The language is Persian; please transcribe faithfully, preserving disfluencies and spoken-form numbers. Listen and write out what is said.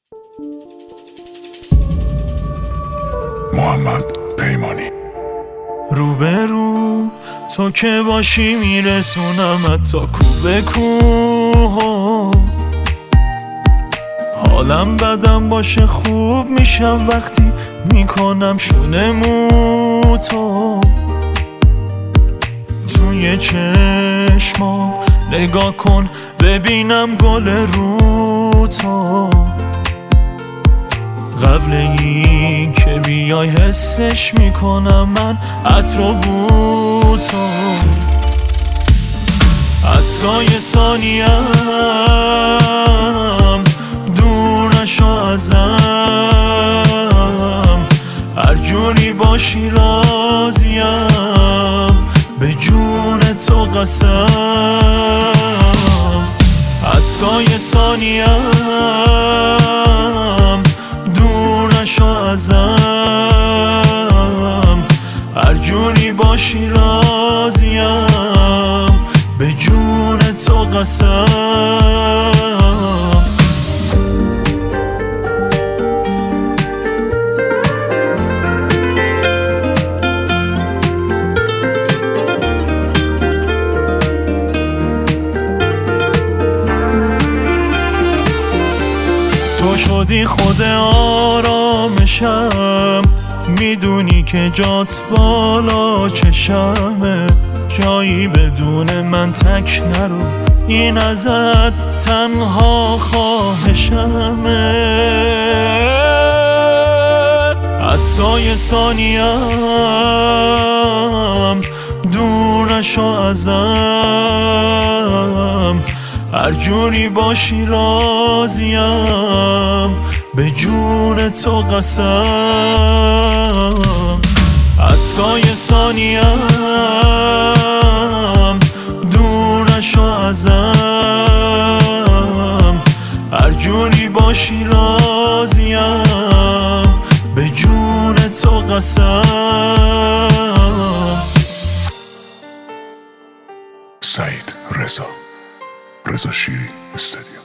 محمد پیمانی. روبرو تو که باشی میرسونمت تا کوبه کوه. حالم بدم باشه خوب میشم وقتی میکنم شونه موتو. توی چشمام نگاه کن ببینم گل رو تو. قبل این که بیای حسش میکنم من عطر و بو تو. حتی یه ثانیم دور نشو ازم. هر جوری باشی راضیم به جون تو قسم. حتی یه ثانیم دور نشو ازم. هر جوری باشی راضیم به جون تو قسم. تو شدی خود آرامشم، میدونی که جات بالا چشمه. جایی بدون من تک نرو، این ازت تنها خواهشمه. حتی یه ثانیم دور نشو ازم. هر جوری باشی راضیم به جون تو قسم. حتی یه ثانیم دور نشو ازم. هر جوری باشی راضیم به جون تو قسم. سعید رضا رضا شیری استودیو.